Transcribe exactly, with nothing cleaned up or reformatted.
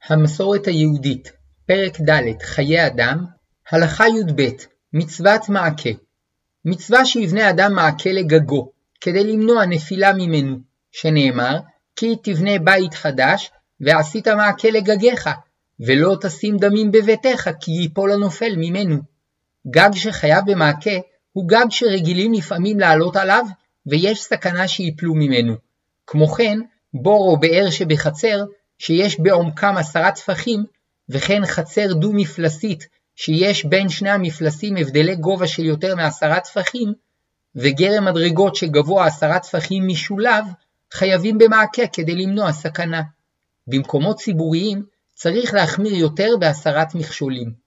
המסורת היהודית, פרק ד' חיי אדם, הלכה י"ב, מצוות מעקה. מצווה שיבנה אדם מעקה לגגו, כדי למנוע נפילה ממנו, שנאמר, כי תבנה בית חדש, ועשית מעקה לגגיך, ולא תשים דמים בביתך, כי ייפול הנופל ממנו. גג שחייב במעקה, הוא גג שרגילים לפעמים לעלות עליו, ויש סכנה שיפלו ממנו. כמו כן, בור או באר שבחצר, שיש בעומקם עשרה טפחים, וכן חצר דו מפלסית, שיש בין שני המפלסים הבדלי גובה של יותר מעשרה טפחים, וגרם מדרגות שגבוה עשרה טפחים משולב, חייבים במעקה כדי למנוע סכנה. במקומות ציבוריים צריך להחמיר יותר בהסרת מכשולים.